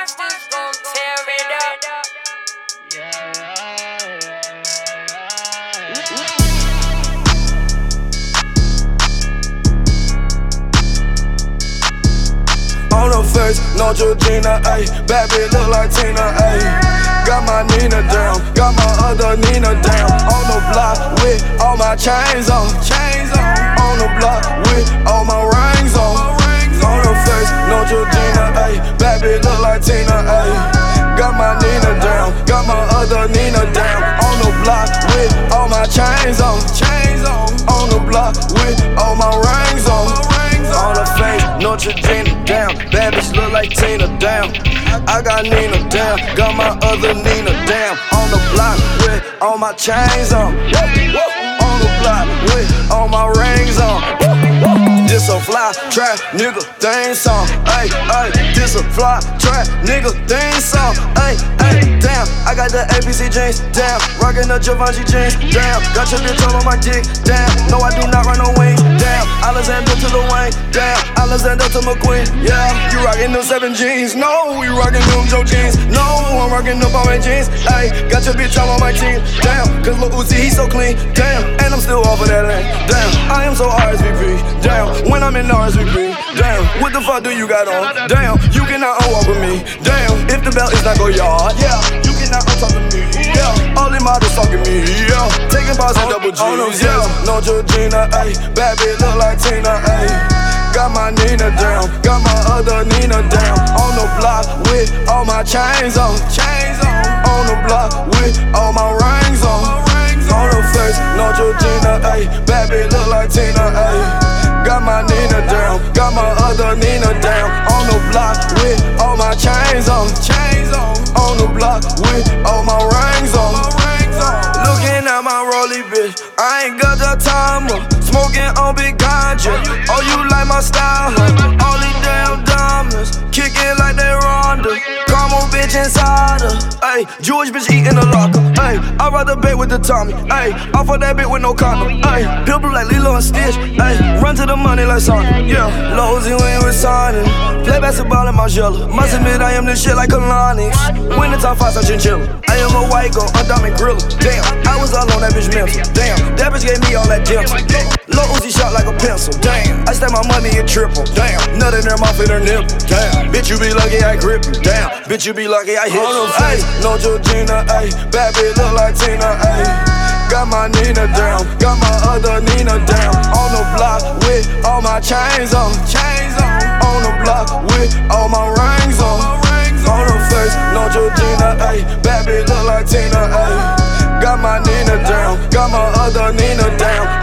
monsters gon' tear it up. On her face, no Georgina, ayy. Bad bitch look like Tina, ayy. Got my Nina down, got my other Nina down. On the block with all my chains on. On the block with all my rings on. On her face, no Georgina, ayy. Bad bitch look like Tina, ayy. Got my Nina down, got my other Nina down. On the block with all my chains on. On the block with all my rings on. On her face, no Georgina down. Bad bitch look like Tina down. I got Nina down, got my other Nina down. On the block with all my chains on. On the block with all my rings on. This a fly trap nigga thing song. Ay, ay, this a fly trap nigga thing song. Ay, ay, damn, I got the ABC jeans, damn. Rockin' the Givenchy jeans, damn. Got your bitch all on my dick, damn. No, I do not run no wings, damn. Alexander to Lil Wayne, damn. Alexander to McQueen, yeah. You rockin' them 7 jeans, no. You rockin' them Joe jeans, no. I'm rockin' them Balmain jeans, ay. Got your bitch all on my team, damn. Cause Lil Uzi, he so clean, damn. And I'm still off of that lane, damn. I am so RSVP, damn. When I'm in RSVP, damn. What the fuck do you got on? Damn, you cannot unwalk with me. Damn, if the belt is not go yard, yeah. You cannot untalk to me, yeah. All them models talking me, yeah. Taking bars and double G's, yeah. No Georgina, ayy. Bad bitch look like Tina, ayy. Got my Nina down, got my other Nina down. On the block with all my chains on. On the block with all my rings on. On her face, no Georgina, ayy. Bad bitch look like Tina, ayy. Got my Nina down, got my other Nina down. On the block with all my chains on. On the block with all my rings on. Looking at my rollie, bitch, I ain't got the timer. Smoking on big ganja. Oh, you like my style, huh? All these damn diamonds, kicking like they Ronda. Come on, bitch, inside her. Ayy, Jewish bitch eating a locker. Ayy, I'd rather bet with the Tommy. Ayy, I fuck that bitch with no condom. Ayy, pill blue like Lilo and Stitch. Ayy, run to the money like Sonic. Yeah, Lowe's when with signing. Play basketball in my jello. Must admit I am this shit like Kalani. Win the top 5 chinchilla. I am a white girl, a diamond griller. Damn, I was all on that bitch mental. Damn, that bitch gave me all that gems. Lil Uzi shot like a pencil. Damn, I stack my money in triple. Damn, nut in her mouth in her nipple. Damn, bitch you be lucky I grip you. Damn, bitch you be lucky I hit you. Ayy, no Georgina, ayy. Bad bitch look like Tina, ayy. Got my Nina down, got my other Nina down. On the block with all my chains on. On the block with all my rings on. On her face, no Georgina, ayy. Bad bitch look like Tina, ayy. Got my Nina down, got my other Nina down.